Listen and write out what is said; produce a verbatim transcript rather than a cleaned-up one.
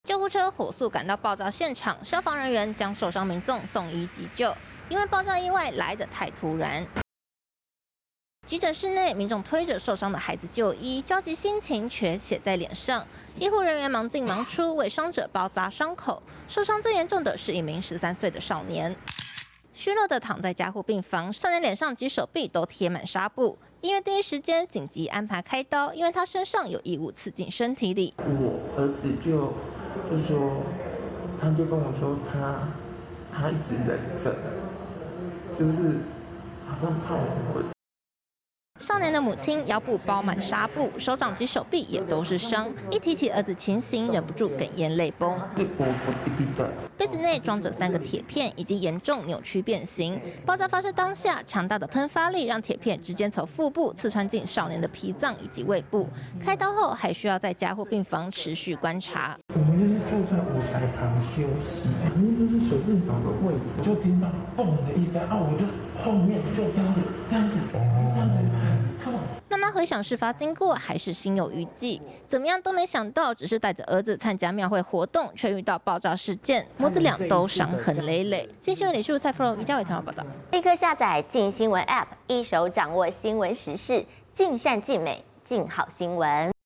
救护车火速赶到爆炸现场，消防人员将受伤民众送医急救。因为爆炸意外来得太突然，急诊室内民众推着受伤的孩子就医，焦急心情却写在脸上。医护人员忙进忙出，为伤者包扎伤口。受伤最严重的是一名十三岁的少年，虚弱的躺在加护病房，少年脸上及手臂都贴满纱布。医院第一时间紧急安排开刀，因为他身上有异物刺进身体里。 我儿子就就说，他就跟我说他他一直忍着，就是好像怕我会。 少年的母亲腰部包满纱布，手掌及手臂也都是伤。一提起儿子情形，忍不住哽咽泪崩。杯子内装着三个铁片，已经严重扭曲变形。爆炸发生当下，强大的喷发力让铁片直接从腹部刺穿进少年的脾脏以及胃部。开刀后还需要在加护病房持续观察。 我们就是坐在舞台旁休息，旁边就是随便找个位置，就听到嘣的一声啊，我就后面就这样子，这样子，这样子很痛。 妈妈回想事发经过，还是心有余悸。怎么样都没想到，只是带着儿子参加庙会活动，却遇到爆炸事件，母子俩都伤痕累累。今新闻李树蔡富荣、于嘉伟采访报道。 立刻下载镜新闻 App， 一手掌握新闻时事，尽善尽美，尽好新闻。